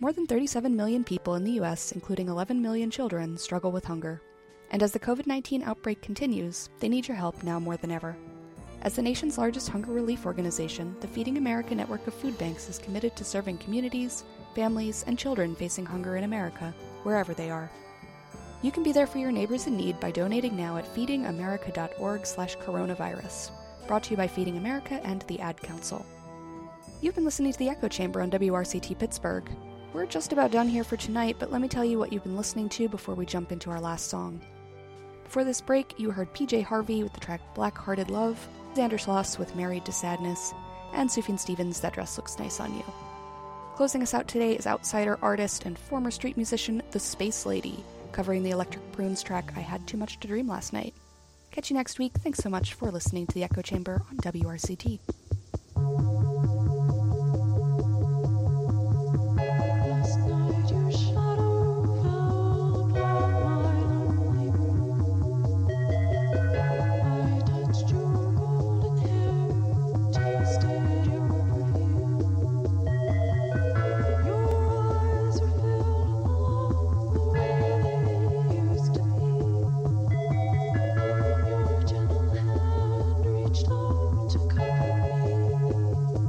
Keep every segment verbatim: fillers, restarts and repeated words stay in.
More than thirty-seven million people in the U S, including eleven million children, struggle with hunger. And as the covid nineteen outbreak continues, they need your help now more than ever. As the nation's largest hunger relief organization, the Feeding America network of food banks is committed to serving communities, families, and children facing hunger in America, wherever they are. You can be there for your neighbors in need by donating now at feeding america dot org slash coronavirus. Brought to you by Feeding America and the Ad Council. You've been listening to The Echo Chamber on W R C T Pittsburgh. We're just about done here for tonight, but let me tell you what you've been listening to before we jump into our last song. Before this break, you heard P J Harvey with the track Black-Hearted Love, Xander Schloss with Married to Sadness, and Sufjan Stevens' That Dress Looks Nice on You. Closing us out today is outsider artist and former street musician The Space Lady, covering the Electric Prunes track I Had Too Much to Dream Last Night. Catch you next week. Thanks so much for listening to The Echo Chamber on W R C T. To cover me.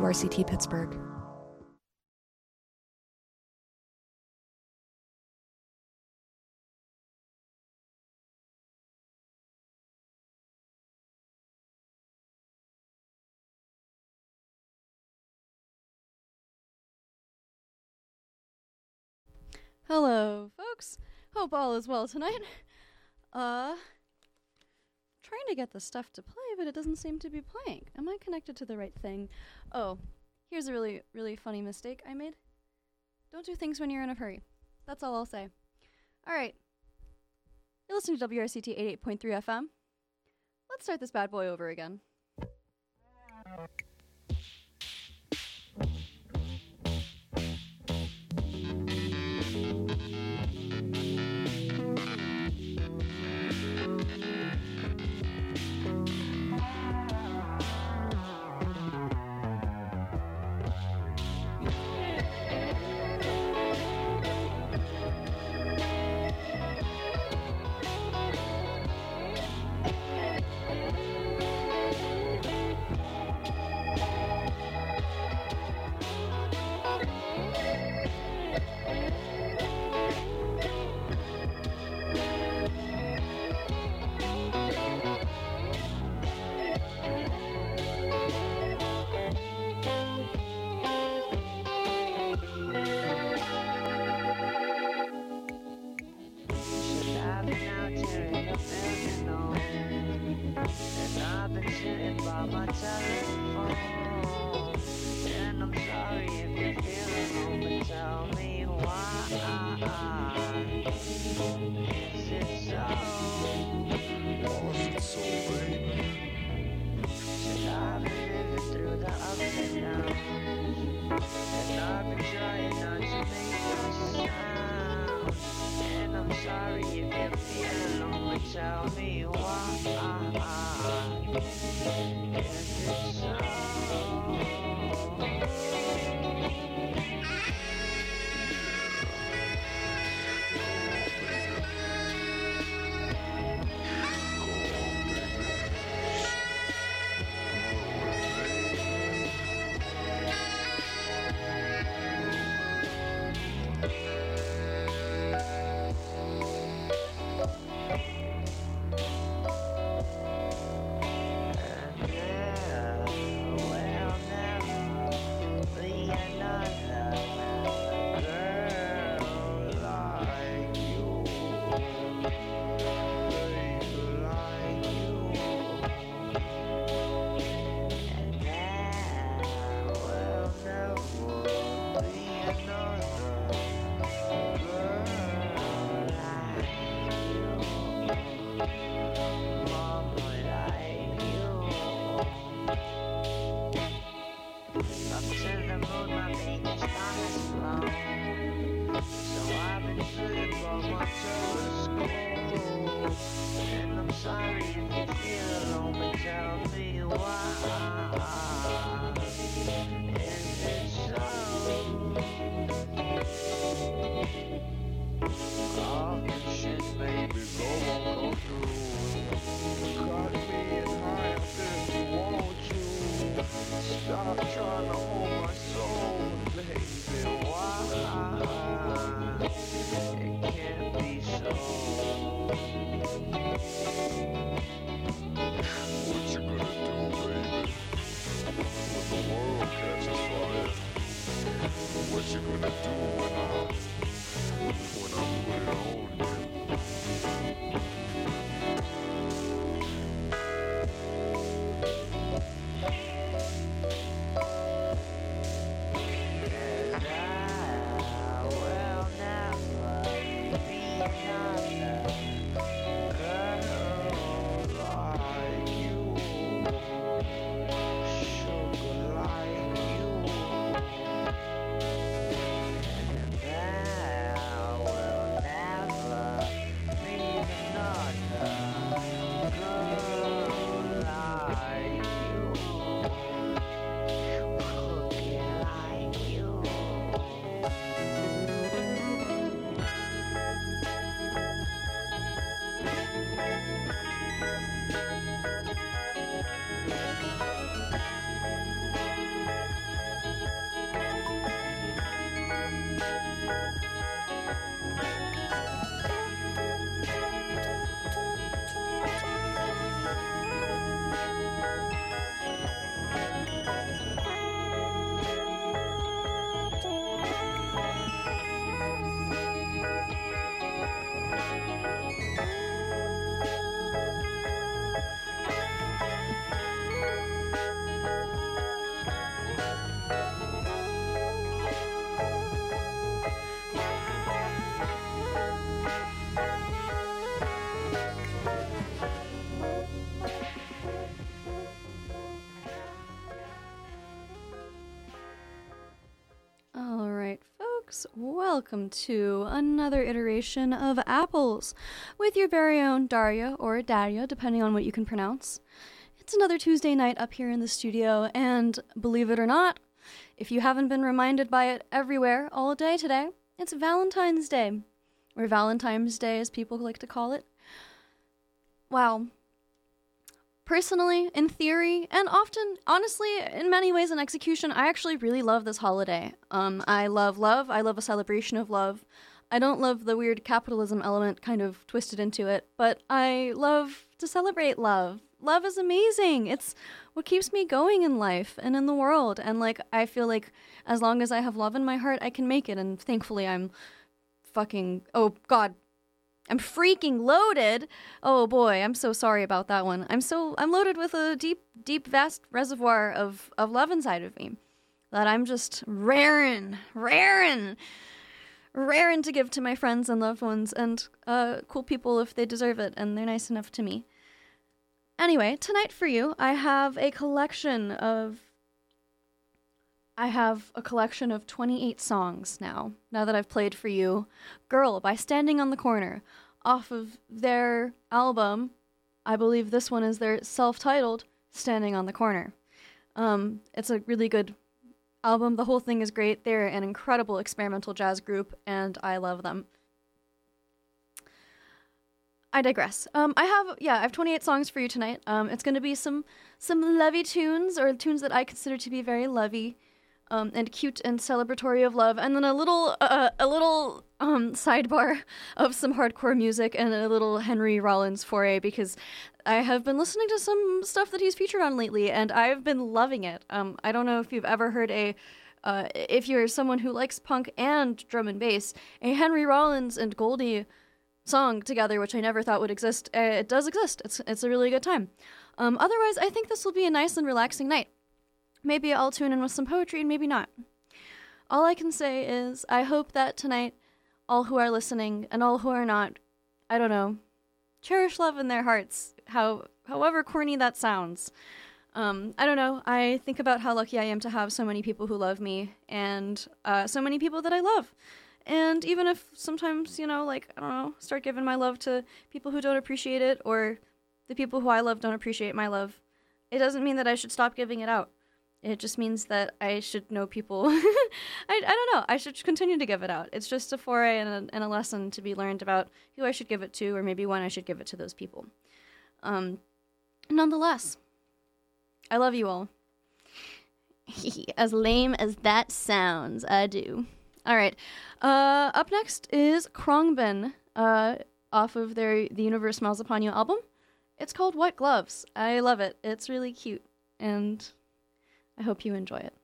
R C T Pittsburgh. Hello, folks. Hope all is well tonight. Uh, trying to get the stuff to play, but it doesn't seem to be playing. Am I connected to the right thing? Oh, here's a really, really funny mistake I made. Don't do things when you're in a hurry. That's all I'll say. All right. You're listening to W R C T eighty-eight point three F M. Let's start this bad boy over again. folks. Welcome to another iteration of Apples with your very own Daria, or Daria, depending on what you can pronounce. It's another Tuesday night up here in the studio, and believe it or not, if you haven't been reminded by it everywhere all day today, it's Valentine's Day, or Valentine's Day as people like to call it. Wow. Personally, in theory, and often, honestly, in many ways in execution, I actually really love this holiday. Um, I love love. I love a celebration of love. I don't love the weird capitalism element kind of twisted into it, but I love to celebrate love. Love is amazing. It's what keeps me going in life and in the world. And, like, I feel like as long as I have love in my heart, I can make it. And thankfully, I'm fucking, oh, God. I'm freaking loaded. Oh boy, I'm so sorry about that one. I'm so I'm loaded with a deep, deep, vast reservoir of, of love inside of me that I'm just raring, raring, raring to give to my friends and loved ones and uh, cool people if they deserve it and they're nice enough to me. Anyway, tonight for you, I have a collection of I have a collection of twenty-eight songs now, now that I've played for you Girl by Standing on the Corner, off of their album. I believe this one is their self-titled Standing on the Corner. Um, it's a really good album. The whole thing is great. They're an incredible experimental jazz group, and I love them. I digress. Um, I have, yeah, I have twenty-eight songs for you tonight. Um, it's going to be some, some lovey tunes, or tunes that I consider to be very lovey. Um, and cute and celebratory of love, and then a little, uh, a little um, sidebar of some hardcore music and a little Henry Rollins foray, because I have been listening to some stuff that he's featured on lately, and I've been loving it. Um, I don't know if you've ever heard a, uh, if you're someone who likes punk and drum and bass, a Henry Rollins and Goldie song together, which I never thought would exist. Uh, it does exist. It's it's a really good time. Um, otherwise, I think this will be a nice and relaxing night. Maybe I'll tune in with some poetry and maybe not. All I can say is I hope that tonight all who are listening and all who are not, I don't know, cherish love in their hearts, how however corny that sounds. Um, I don't know. I think about how lucky I am to have so many people who love me and uh, so many people that I love. And even if sometimes, you know, like, I don't know, start giving my love to people who don't appreciate it, or the people who I love don't appreciate my love, it doesn't mean that I should stop giving it out. It just means that I should know people. I, I don't know. I should continue to give it out. It's just a foray and a, and a lesson to be learned about who I should give it to, or maybe when I should give it to those people. Um, nonetheless, I love you all. As lame as that sounds, I do. All right. Uh, up next is Khruangbin, uh, off of their The Universe Smiles Upon You album. It's called White Gloves. I love it. It's really cute, and I hope you enjoy it.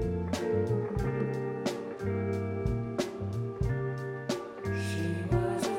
She was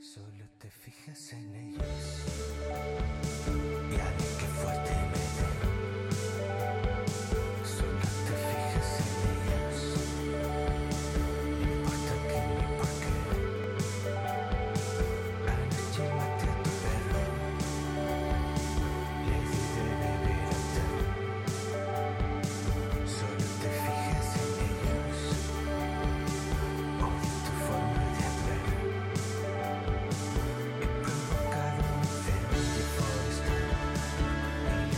Solo te fijas en ellos y haré que fuerte me den. Solo te fijas en ellos, no importa quién ni por qué. Anoche maté a tu perro, le di de beber a té. Solo te fijas en ellos, odio tu forma de hablar. He provocado un incendio forestal y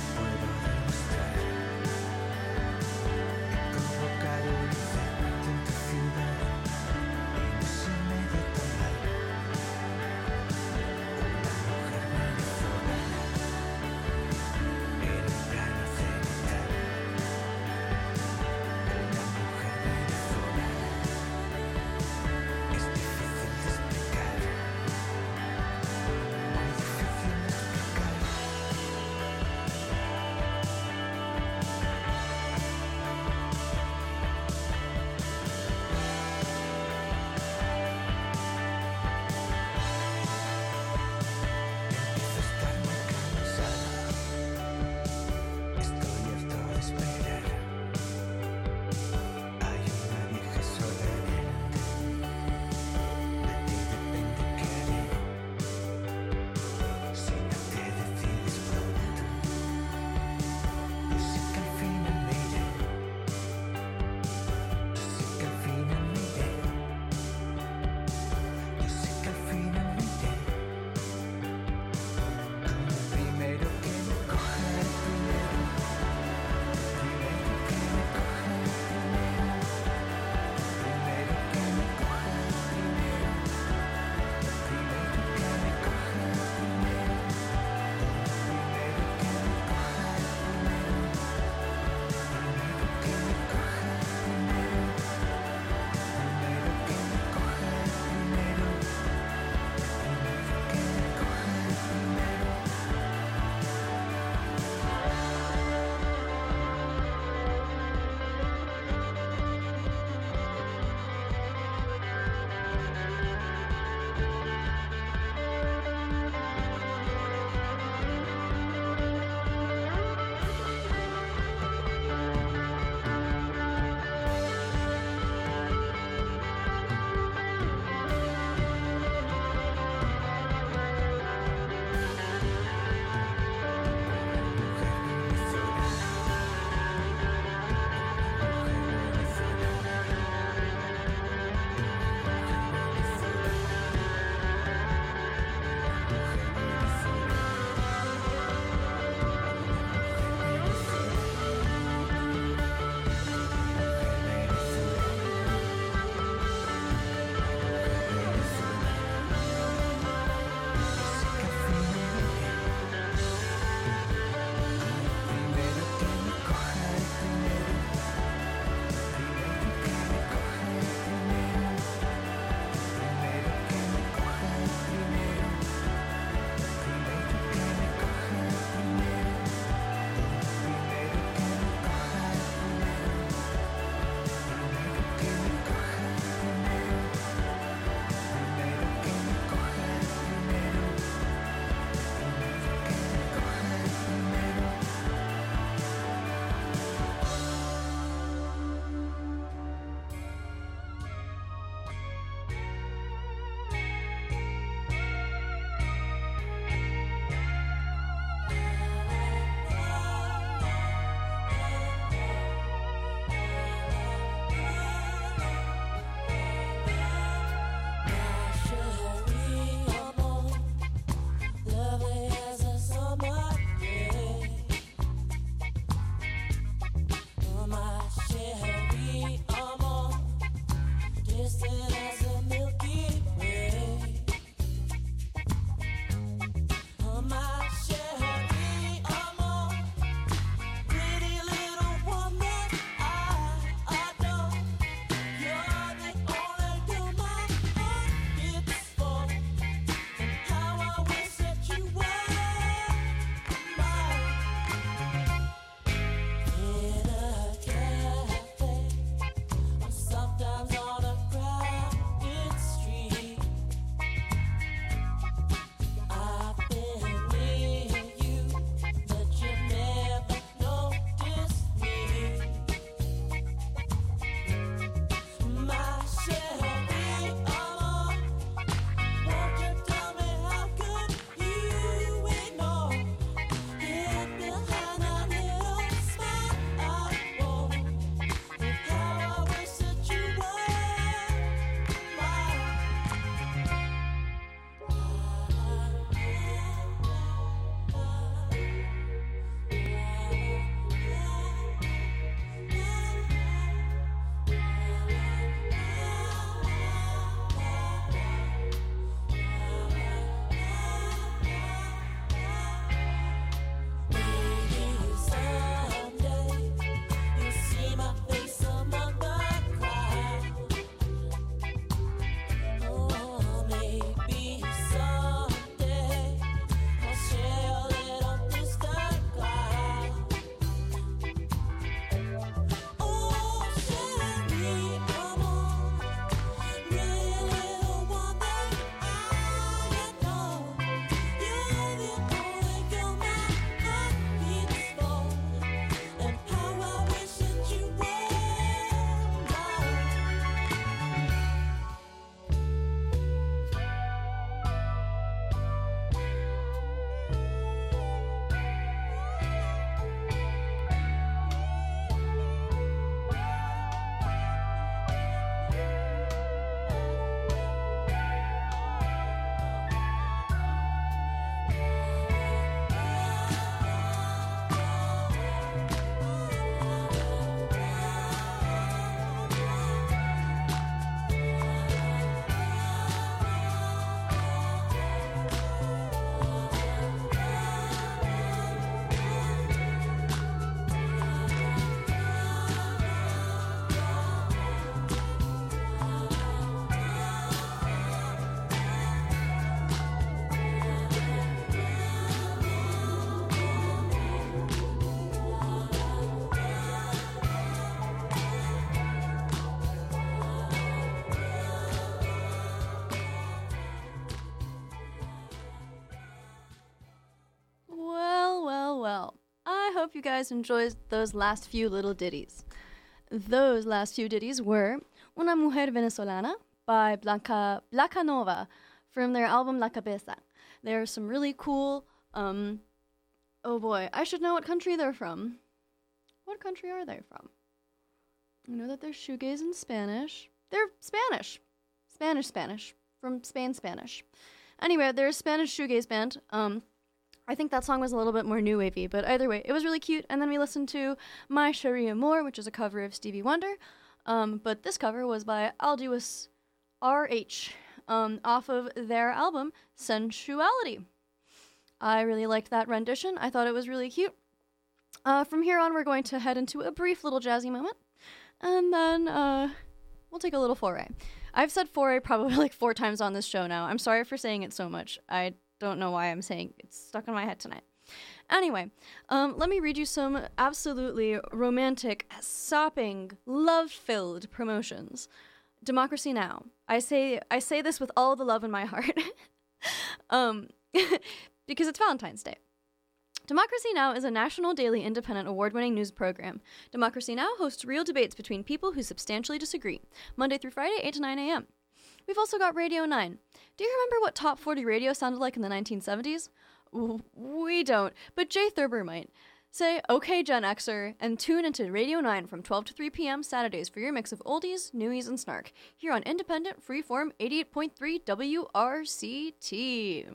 if you guys enjoyed those last few little ditties. Those last few ditties were Una Mujer Venezolana by Blanca, Blanca Nova from their album La Cabeza. There's some really cool, um, oh boy, I should know what country they're from. What country are they from? I know that they're shoegaze in Spanish. They're Spanish. Spanish, Spanish. From Spain, Spanish. Anyway, they're a Spanish shoegaze band. Um, I think that song was a little bit more new wavy, but either way, it was really cute. And then we listened to My Cherie Amour, which is a cover of Stevie Wonder. Um, but this cover was by Aldous R H, um, off of their album, Sensuality. I really liked that rendition. I thought it was really cute. Uh, from here on, we're going to head into a brief little jazzy moment. And then uh, we'll take a little foray. I've said foray probably like four times on this show now. I'm sorry for saying it so much. I don't know why I'm saying it. It's stuck in my head tonight. Anyway, um, let me read you some absolutely romantic, sopping, love-filled promotions. Democracy Now! I say I say this with all the love in my heart. um, because it's Valentine's Day. Democracy Now! Is a national daily independent award-winning news program. Democracy Now! Hosts real debates between people who substantially disagree, Monday through Friday, eight to nine a.m. We've also got Radio nine. Do you remember what Top forty radio sounded like in the nineteen seventies? We don't, but Jay Thurber might. Say, okay, Gen Xer, and tune into Radio nine from twelve to three p.m. Saturdays for your mix of oldies, newies, and snark, here on independent, freeform eighty-eight point three W R C T.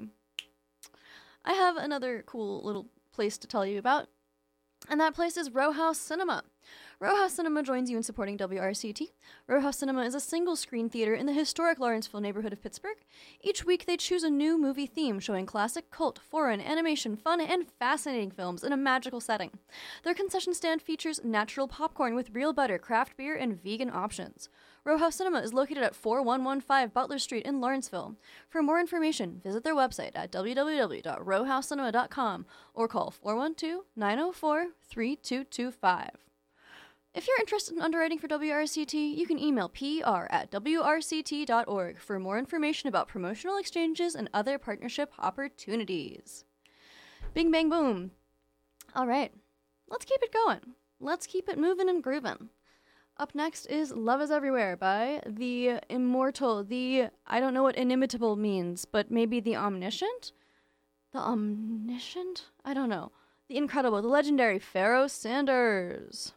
I have another cool little place to tell you about, and that place is Row House Cinema. Row House Cinema joins you in supporting W R C T. Row House Cinema is a single-screen theater in the historic Lawrenceville neighborhood of Pittsburgh. Each week, they choose a new movie theme showing classic, cult, foreign, animation, fun, and fascinating films in a magical setting. Their concession stand features natural popcorn with real butter, craft beer, and vegan options. Row House Cinema is located at forty-one fifteen Butler Street in Lawrenceville. For more information, visit their website at w w w dot row house cinema dot com or call four one two, nine zero four, three two two five. If you're interested in underwriting for W R C T, you can email P R at w r c t dot org for more information about promotional exchanges and other partnership opportunities. Bing, bang, boom. All right, let's keep it going. Let's keep it moving and grooving. Up next is Love is Everywhere by the immortal, the, I don't know what inimitable means, but maybe the omniscient? The omniscient? I don't know. The incredible, the legendary Pharoah Sanders.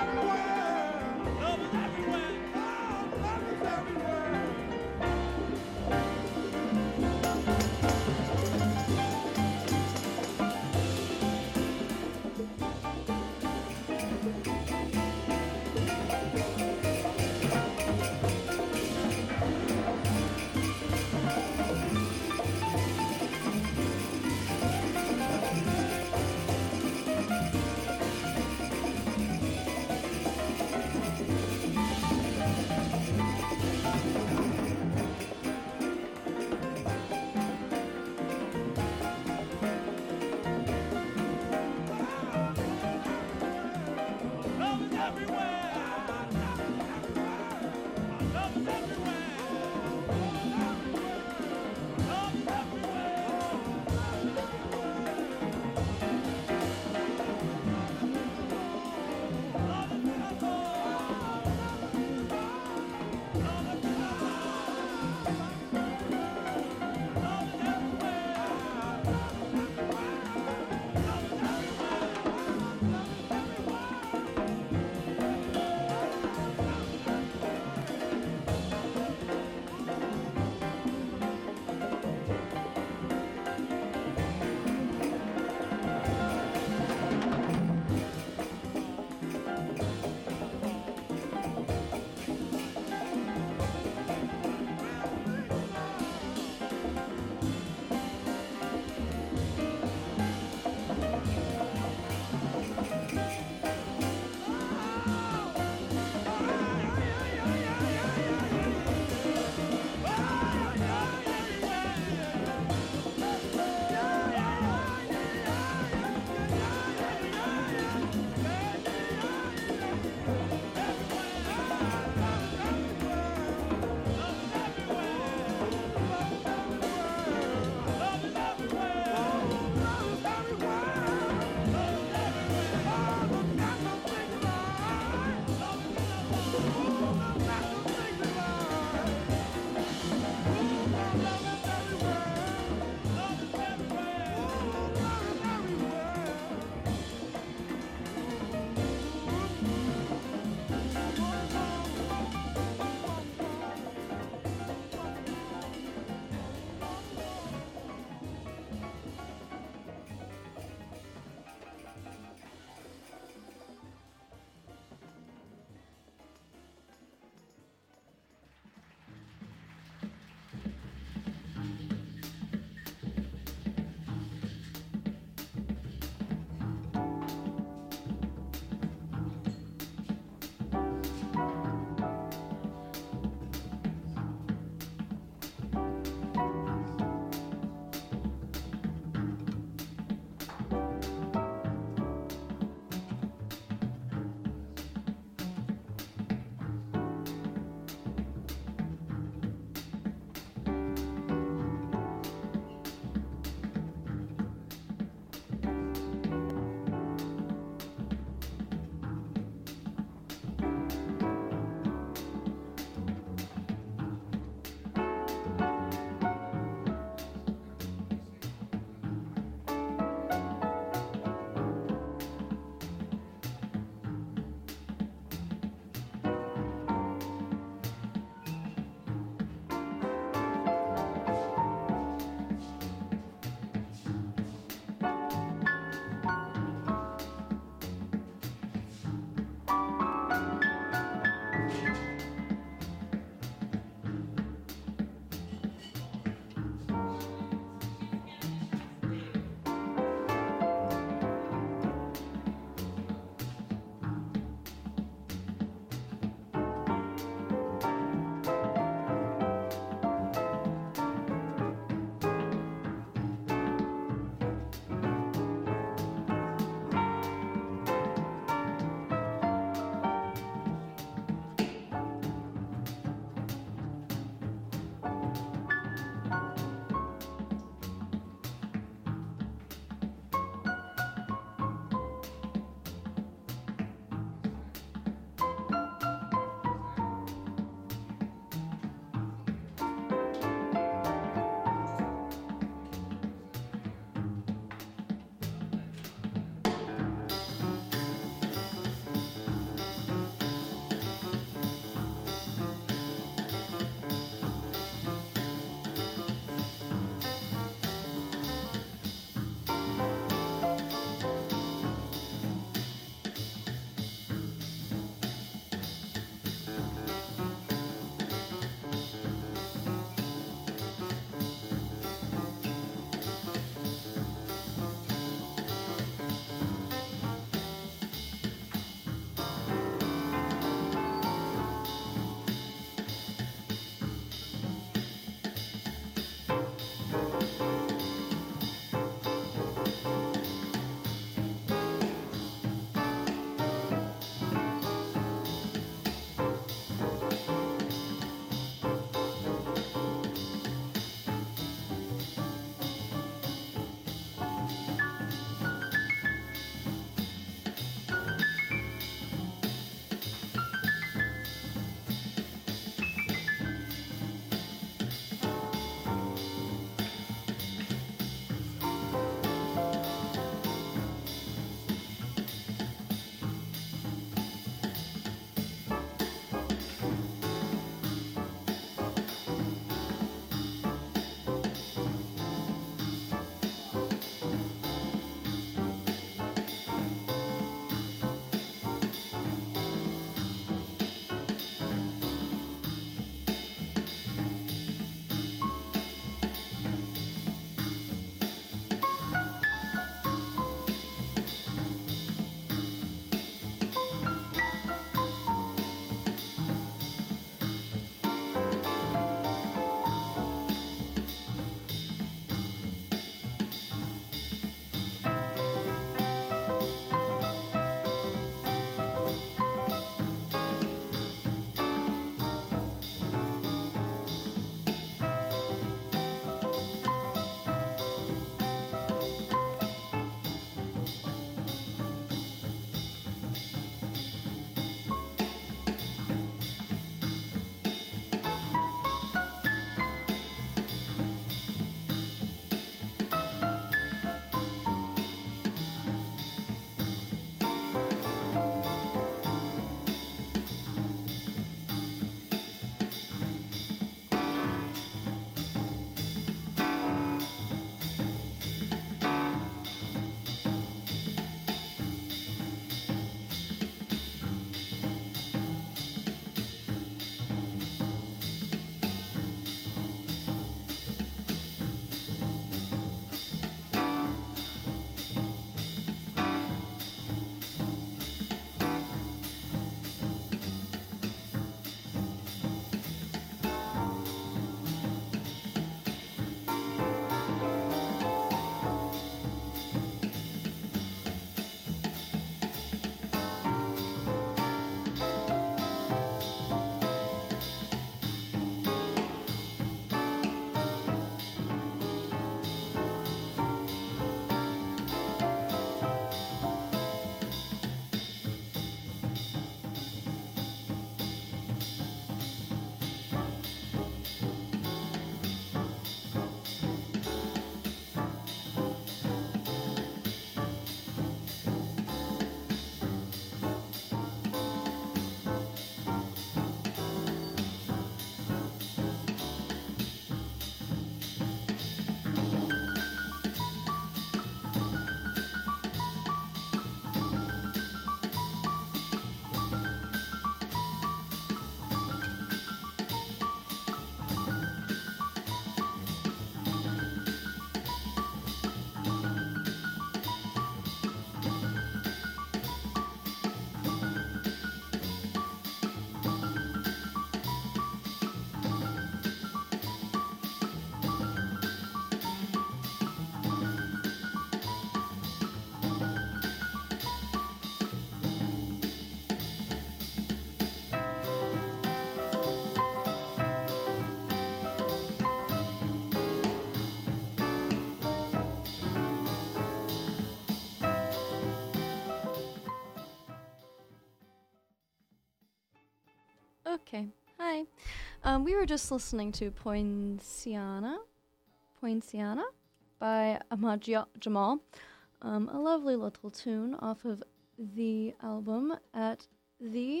Okay. Hi. Um, we were just listening to Poinciana, Poinciana by Ahmad J- Jamal. Um, a lovely little tune off of the album At the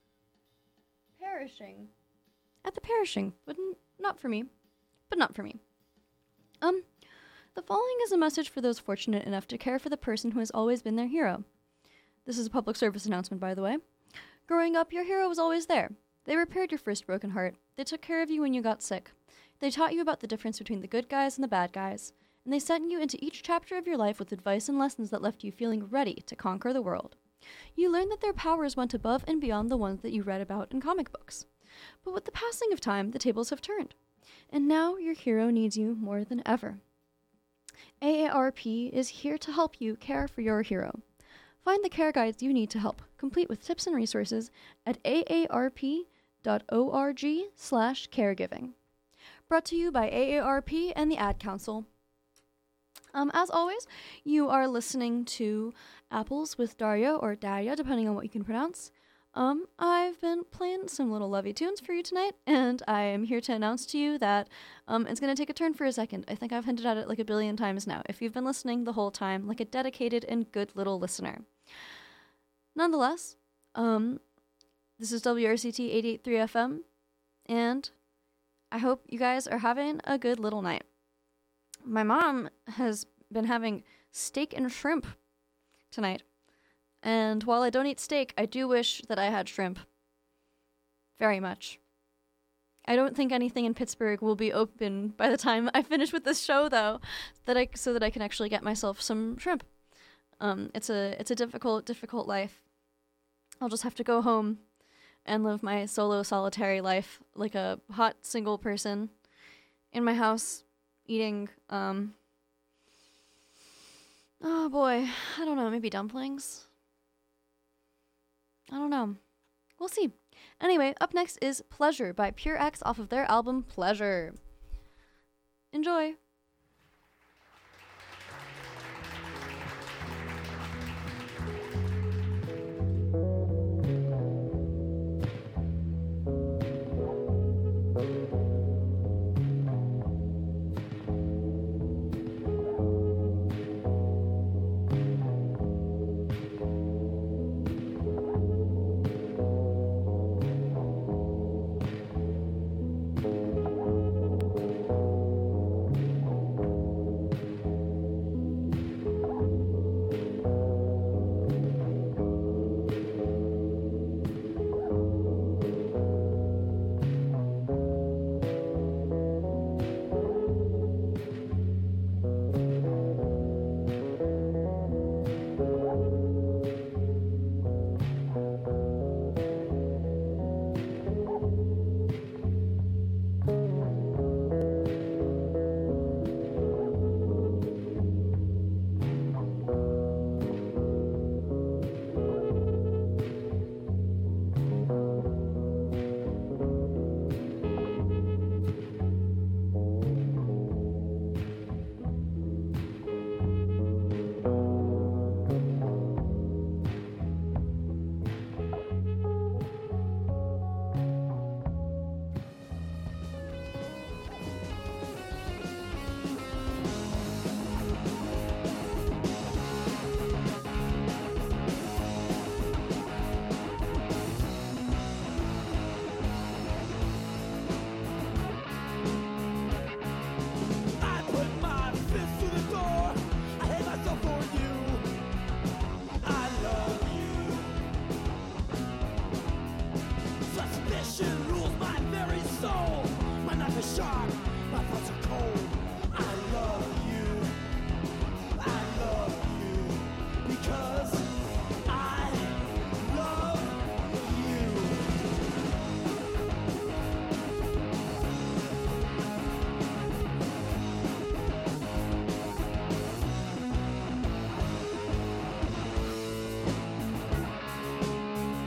Perishing. At the Perishing, but n- not for me. But not for me. Um, the following is a message for those fortunate enough to care for the person who has always been their hero. This is a public service announcement, by the way. Growing up, your hero was always there. They repaired your first broken heart. They took care of you when you got sick. They taught you about the difference between the good guys and the bad guys. And they sent you into each chapter of your life with advice and lessons that left you feeling ready to conquer the world. You learned that their powers went above and beyond the ones that you read about in comic books. But with the passing of time, the tables have turned. And now your hero needs you more than ever. A A R P is here to help you care for your hero. Find the care guides you need to help, complete with tips and resources, at aarp.org slash caregiving. Brought to you by A A R P and the Ad Council. Um, as always, you are listening to Apples with Daria, or Daria, depending on what you can pronounce. Um, I've been playing some little lovey tunes for you tonight, and I am here to announce to you that um, it's going to take a turn for a second. I think I've hinted at it like a billion times now, if you've been listening the whole time, like a dedicated and good little listener. Nonetheless, um, this is W R C T eighty-eight point three F M, and I hope you guys are having a good little night. My mom has been having steak and shrimp tonight. And while I don't eat steak, I do wish that I had shrimp. Very much. I don't think anything in Pittsburgh will be open by the time I finish with this show, though, that I so that I can actually get myself some shrimp. Um, it's a it's a difficult, difficult life. I'll just have to go home and live my solo, solitary life like a hot single person in my house, eating, um, oh boy, I don't know, maybe dumplings? I don't know. We'll see. Anyway, up next is Pleasure by Pure X off of their album Pleasure. Enjoy.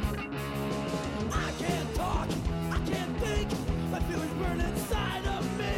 I can't talk, I can't think, my feelings burn inside of me.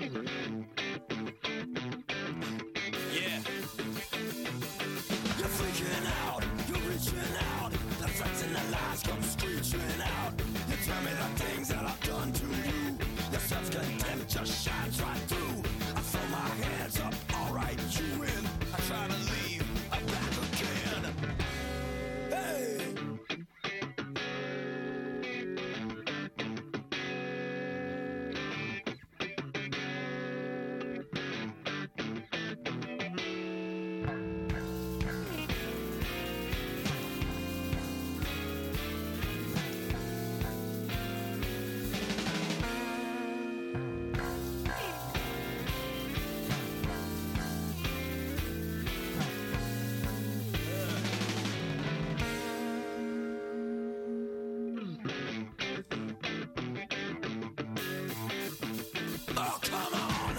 Yeah. You're freaking out, you're reaching out. The threats and the lies come screeching out. You tell me the things that I've done to you. Your self-contempt just shines right through. I throw my hands up, alright, you win. I try to leave, I'm back again. Hey! Oh, come on!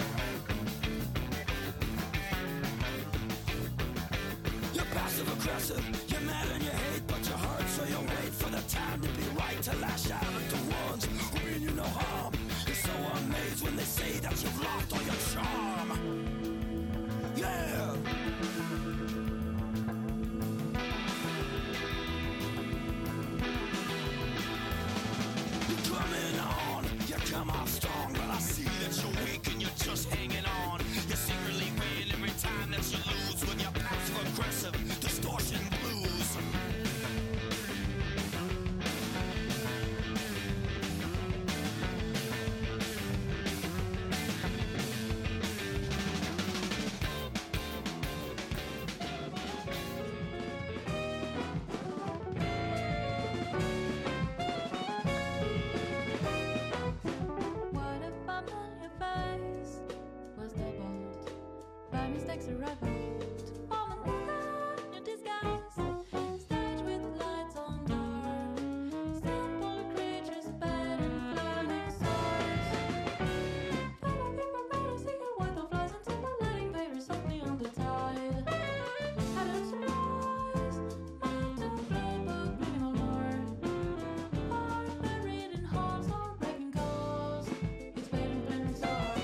You're passive aggressive, you're mad and you hate, but you're hurt, so you wait for the time to be right to lash out at the ones who mean you no harm. You're so amazed when they say that you've lost all your charm. Yeah! You're coming on, you come off strong, but I see that you're weak and you're just hanging on. You secretly win every time that you lose with your passive aggressive distortion blues. What if I met your face was doubled by mistakes or revolt? Falling down your disguise, stage with lights on dark, simple creatures, bed and flaming swords. I don't think my radar see your white dove flies into the letting baby softly on the tide. Had a surprise, mind to playbook, reading all more. Heart buried in halls or breaking calls. It's fading flaming stars.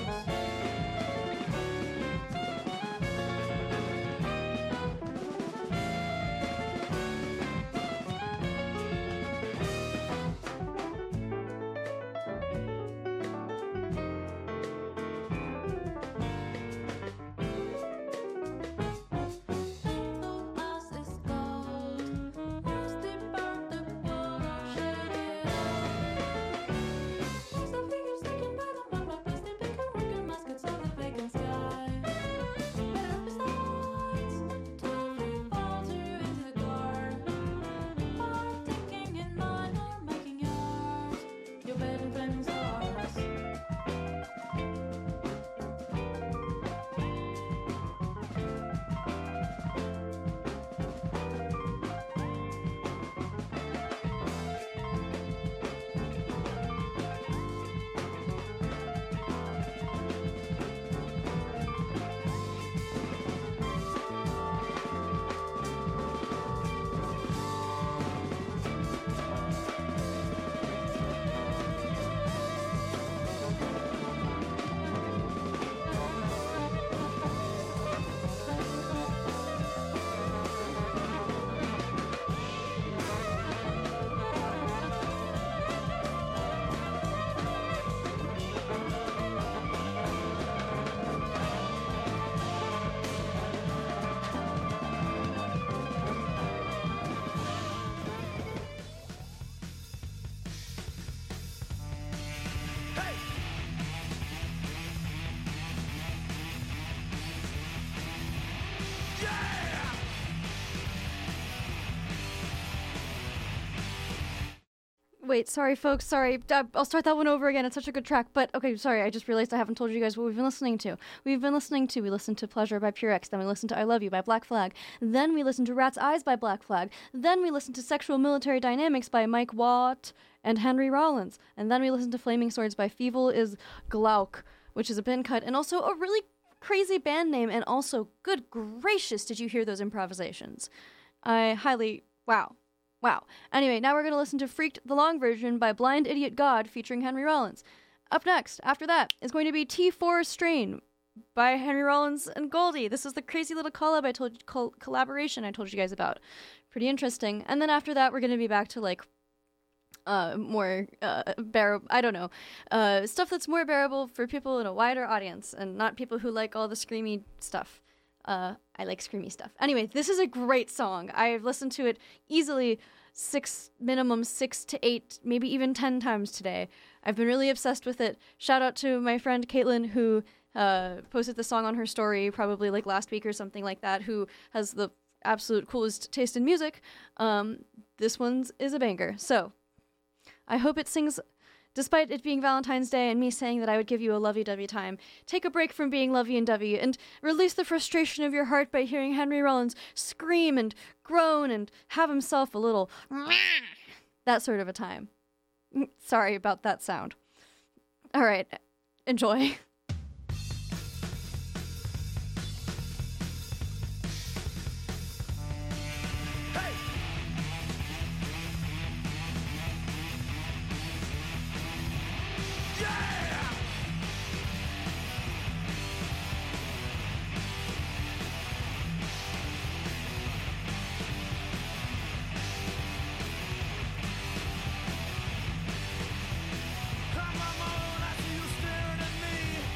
Painful as is gold, rusty burnt the wood or shaded out. Makes the figures taken by the black black place, they become broken muskets of the vacant sky. Better besides, to free fall to into the guard. Heart thinking in mine or making yours. Your bed and flaming stars. Hey! Yeah! Wait, sorry, folks. Sorry. Uh, I'll start that one over again. It's such a good track. But, okay, sorry. I just realized I haven't told you guys what we've been listening to. We've been listening to, we listened to Pleasure by Pure X. Then we listened to I Love You by Black Flag. Then we listened to Rat's Eyes by Black Flag. Then we listened to Sexual Military Dynamics by Mike Watt and Henry Rollins. And then we listened to Flaming Swords by Fievel is Glauc, which is a bin cut. And also a really crazy band name. And also, good gracious, did you hear those improvisations? I highly, wow. Wow. Anyway, now we're going to listen to Freaked, the long version by Blind Idiot God featuring Henry Rollins. Up next, after that, is going to be T four Strain by Henry Rollins and Goldie. This is the crazy little collab I told you, col- collaboration I told you guys about. Pretty interesting. And then after that, we're going to be back to like uh, more uh, bearable, I don't know, uh, stuff that's more bearable for people in a wider audience and not people who like all the screamy stuff. Uh, I like screamy stuff. Anyway, this is a great song. I've listened to it easily six, minimum six to eight, maybe even ten times today. I've been really obsessed with it. Shout out to my friend Caitlin, who uh, posted the song on her story probably like last week or something like that, who has the absolute coolest taste in music. Um, this one's is a banger. So I hope it sings, despite it being Valentine's Day and me saying that I would give you a lovey-dovey time. Take a break from being lovey and dovey and release the frustration of your heart by hearing Henry Rollins scream and groan and have himself a little that sort of a time. Sorry about that sound. All right, enjoy. I'm alone, I see you staring at me.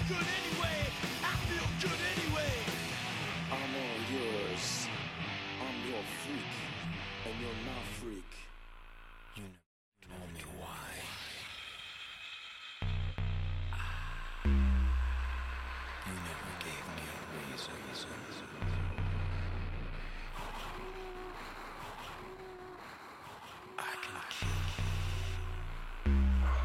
good anyway. I feel good anyway. I'm all yours. I'm your freak, and you're my freak. You never told me why. You never gave me a reason. I can kill you.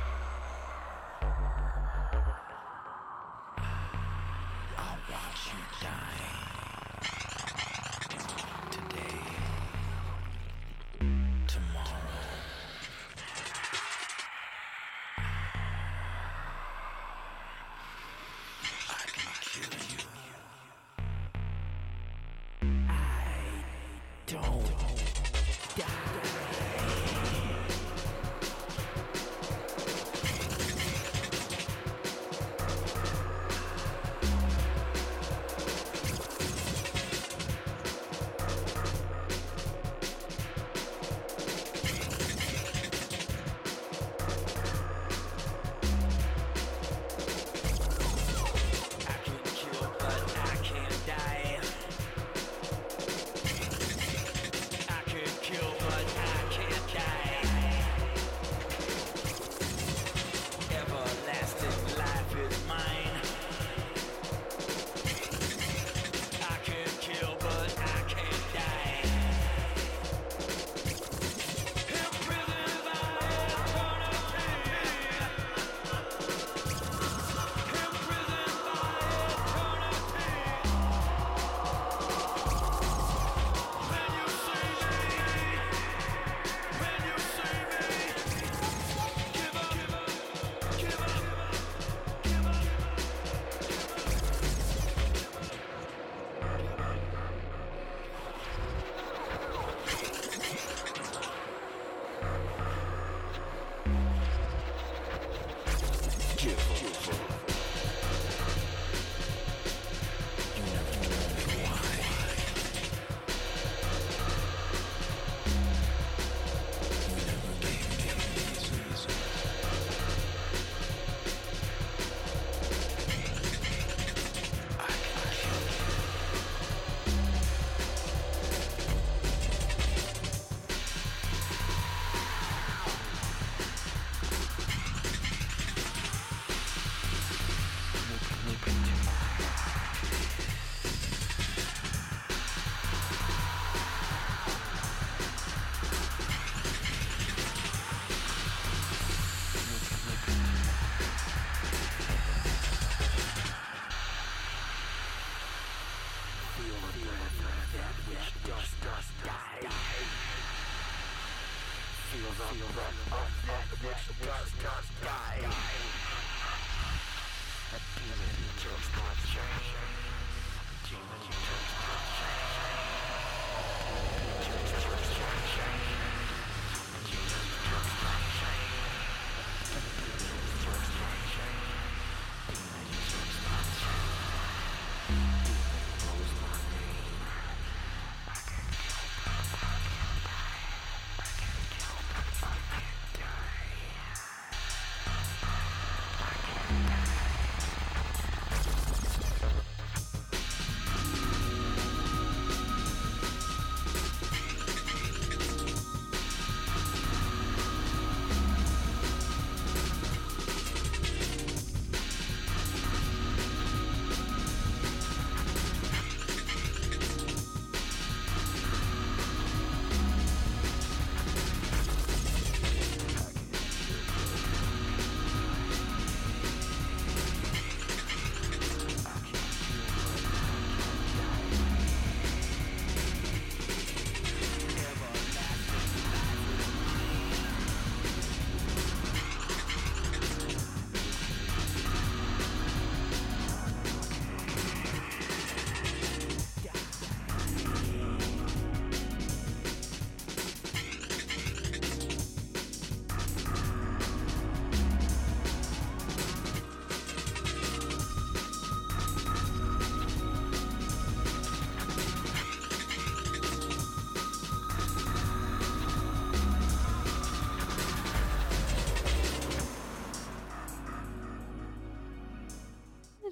I'll watch you die. Today. Tomorrow. I can kill you. I don't die.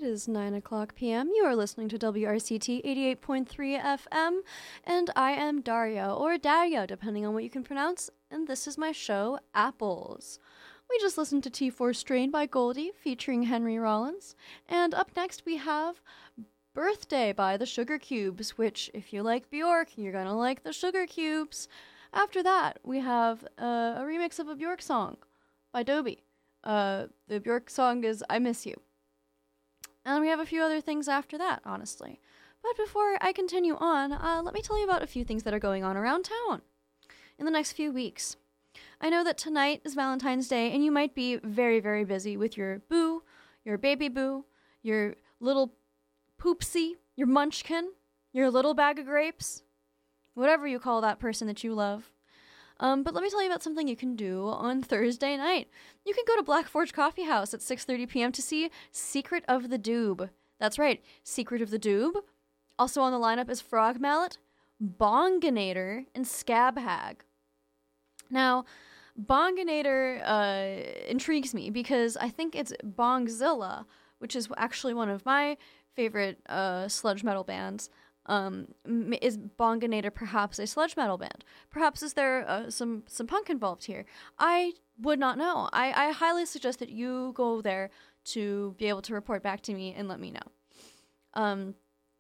is nine o'clock p m. You are listening to W R C T eighty-eight point three F M, and I am Daria, or Daria, depending on what you can pronounce, and this is my show, Apples. We just listened to T four Strain by Goldie, featuring Henry Rollins, and up next we have Birthday by the Sugar Cubes, which, if you like Bjork, you're gonna like the Sugar Cubes. After that, we have uh, a remix of a Bjork song by Dobie. Uh, the Bjork song is I Miss You. And we have a few other things after that, honestly. But before I continue on, uh, let me tell you about a few things that are going on around town in the next few weeks. I know that tonight is Valentine's Day, and you might be very, very busy with your boo, your baby boo, your little poopsie, your munchkin, your little bag of grapes, whatever you call that person that you love. Um, but let me tell you about something you can do on Thursday night. You can go to Black Forge Coffee House at six thirty p.m. to see Secret of the Doob. That's right, Secret of the Doob. Also on the lineup is Frog Mallet, Bonginator, and Scab Hag. Now, Bonginator uh, intrigues me because I think it's Bongzilla, which is actually one of my favorite uh, sludge metal bands. Um, is Bonginator perhaps a sludge metal band? Perhaps is there uh, some some punk involved here? I would not know. I, I highly suggest that you go there to be able to report back to me and let me know. Um.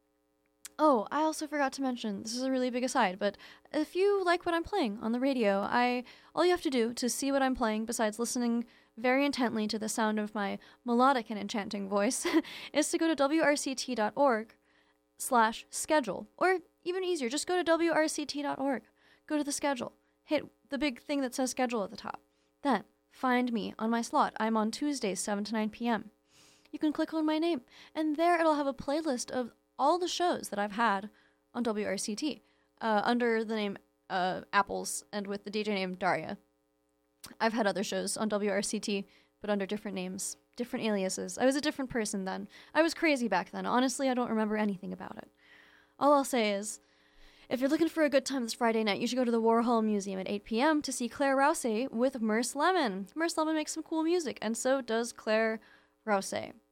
Oh, I also forgot to mention, this is a really big aside, but if you like what I'm playing on the radio, I all you have to do to see what I'm playing, besides listening very intently to the sound of my melodic and enchanting voice, is to go to W R C T dot org slash schedule. Or even easier, just go to W R C T dot org. Go to the schedule. Hit the big thing that says schedule at the top. Then, find me on my slot. I'm on Tuesdays, seven to nine p.m. You can click on my name, and there it'll have a playlist of all the shows that I've had on W R C T uh, under the name uh, Apples and with the D J name Daria. I've had other shows on W R C T, but under different names, different aliases. I was a different person then. I was crazy back then. Honestly, I don't remember anything about it. All I'll say is, if you're looking for a good time this Friday night, you should go to the Warhol Museum at eight p.m. to see Claire Rouse with Merce Lemon. Merce Lemon makes some cool music, and so does Claire Rouse.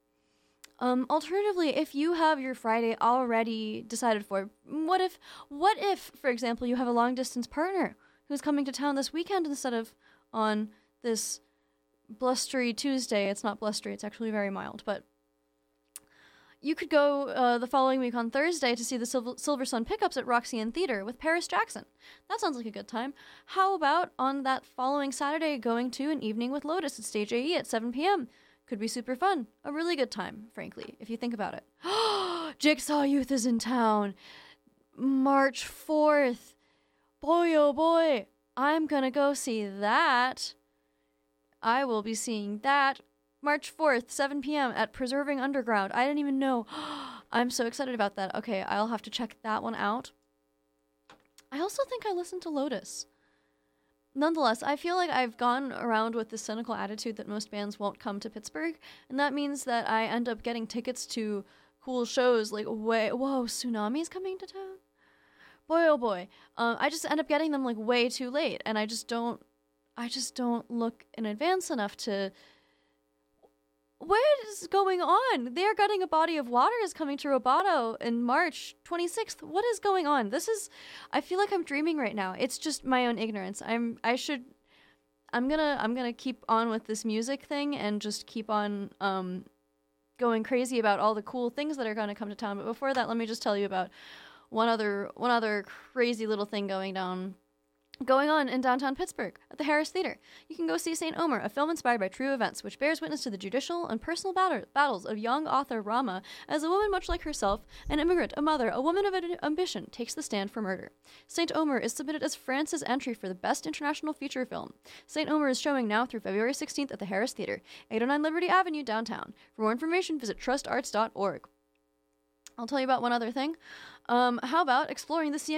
Um, alternatively, if you have your Friday already decided for, what if, what if, for example, you have a long-distance partner who's coming to town this weekend instead of on this blustery Tuesday? It's not blustery, it's actually very mild, but you could go uh, the following week on Thursday to see the Sil- Silver Sun Pickups at Roxy Theater with Paris Jackson. That sounds like a good time. How about on that following Saturday going to an evening with Lotus at Stage A E at seven p.m.? Could be super fun. A really good time, frankly, if you think about it. Jigsaw Youth is in town. March fourth. Boy, oh boy. I'm gonna go see that. I will be seeing that March fourth, seven p.m. at Preserving Underground. I didn't even know. I'm so excited about that. Okay, I'll have to check that one out. I also think I listened to Lotus. Nonetheless, I feel like I've gone around with the cynical attitude that most bands won't come to Pittsburgh, and that means that I end up getting tickets to cool shows like, way, whoa, Tsunami's coming to town? Boy, oh boy. Um, I just end up getting them like way too late, and I just don't, I just don't look in advance enough to, what is going on? They Are Gutting a Body of Water is coming to Roboto in March twenty-sixth. What is going on? This is, I feel like I'm dreaming right now. It's just my own ignorance. I'm, I should, I'm gonna, I'm gonna keep on with this music thing and just keep on, um, going crazy about all the cool things that are gonna come to town. But before that, let me just tell you about one other, one other crazy little thing going down. Going on in downtown Pittsburgh at the Harris Theater. You can go see Saint Omer, a film inspired by true events, which bears witness to the judicial and personal batter- battles of young author Rama as a woman much like herself, an immigrant, a mother, a woman of ad- ambition, takes the stand for murder. Saint Omer is submitted as France's entry for the Best International Feature Film. Saint Omer is showing now through February sixteenth at the Harris Theater, eight oh nine Liberty Avenue, downtown. For more information, visit trust arts dot org. I'll tell you about one other thing. Um, how about exploring the C M